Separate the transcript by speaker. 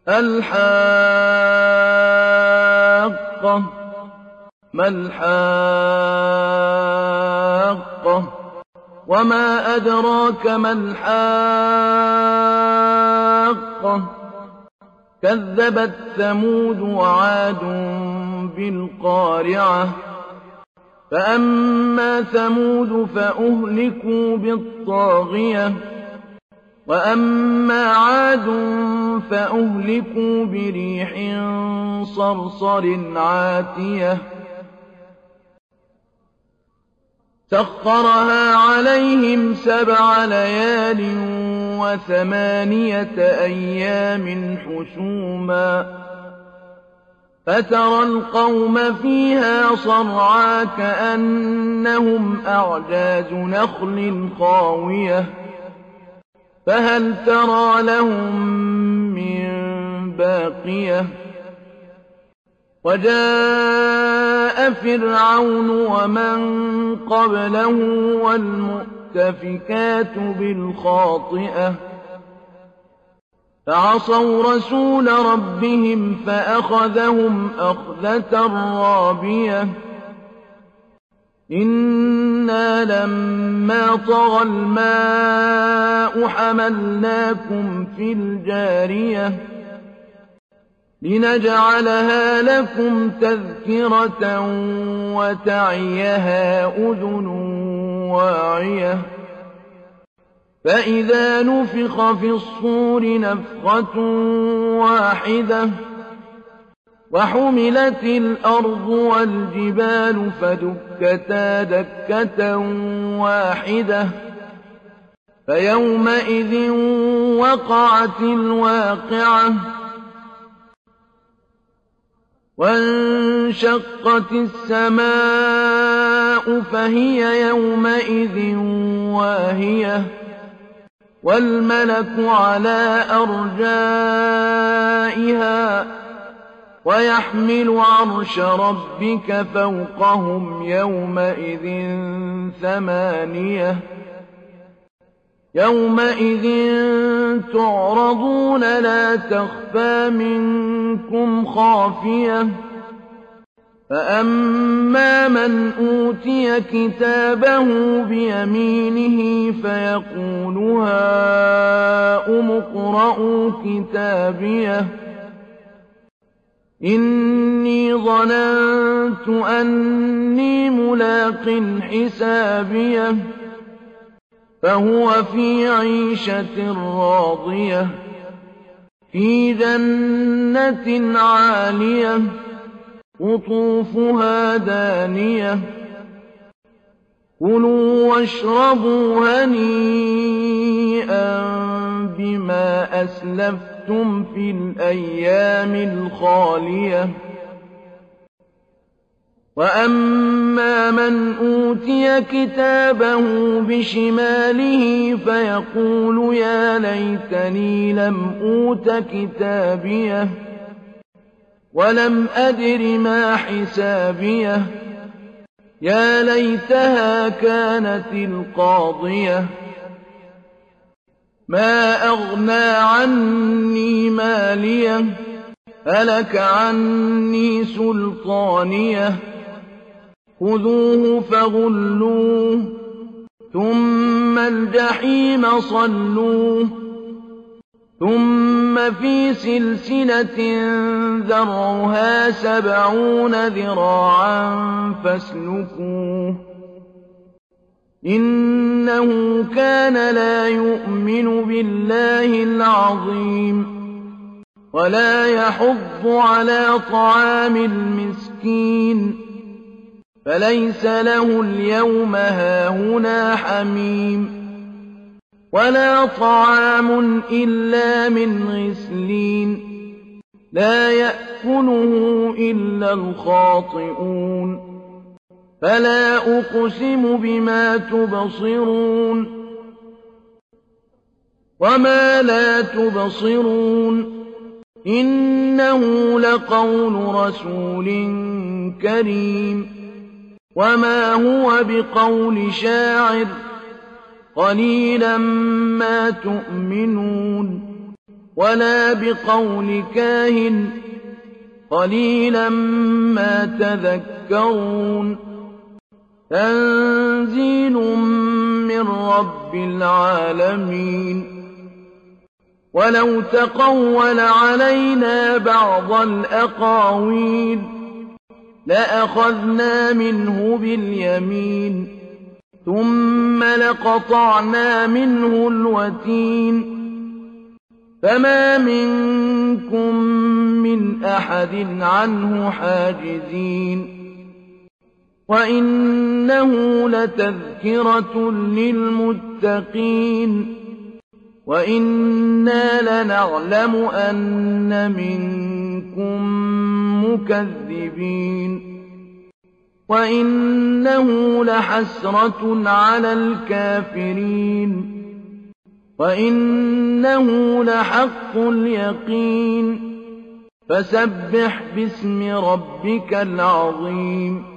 Speaker 1: الحاقة ما الحاقة وما أدراك ما الحاقة كذبت ثمود وعاد بالقارعة فأما ثمود فأهلكوا بالطاغية وأما عاد فأهلكوا بريح صرصر عاتية سخرها عليهم 7 ليال و8 أيام حسوما فترى القوم فيها صرعى كأنهم أعجاز نخل خاوية فهل ترى لهم من باقية وجاء فرعون ومن قبله والمؤتفكات بالخاطئة فعصوا رسول ربهم فأخذهم أخذة رابية إنا لما طغى الماء حملناكم في الجارية لنجعلها لكم تذكرة وتعيها أذن واعية فإذا نفخ في الصور نفخة واحدة وحملت الأرض والجبال فدكتا دكة واحدة فيومئذ وقعت الواقعة وانشقت السماء فهي يومئذ واهية والملك على أرجائها ويحمل عرش ربك فوقهم يومئذ 8 يومئذ تعرضون لا تخفى منكم خافية فأما من أوتي كتابه بيمينه فيقول هاؤم اقرءوا كتابيه إني ظننت أني ملاق حسابيه فهو في عيشة راضية في جنة عالية قطوفها دانية كلوا واشربوا هنيئا بما أسلفتم في الأيام الخالية وأما من أوتي كتابه بشماله فيقول يا ليتني لم أوت كتابيه ولم أدر ما حسابيه يا ليتها كانت القاضية ما أغنى عني ماليه هلك عني سلطانيه خذوه فغلوه ثم الجحيم صلوه ثم في سلسلة ذرعها 70 ذراعا فاسلكوه إنه كان لا يؤمن بالله العظيم ولا يحض على طعام المسكين فليس له اليوم هاهنا حميم ولا طعام إلا من غسلين لا يأكله إلا الخاطئون فلا أقسم بما تبصرون وما لا تبصرون إنه لقول رسول كريم وما هو بقول شاعر قليلا ما تؤمنون ولا بقول كاهن قليلا ما تذكرون تنزيل من رب العالمين ولو تقول علينا بعض الأقاويل لأخذنا منه باليمين ثم لقطعنا منه الوتين فما منكم من أحد عنه حاجزين وإنه لتذكرة للمتقين وإنا لنعلم أن منكم مكذبين وإنه لحسرة على الكافرين وإنه لحق اليقين فسبح باسم ربك العظيم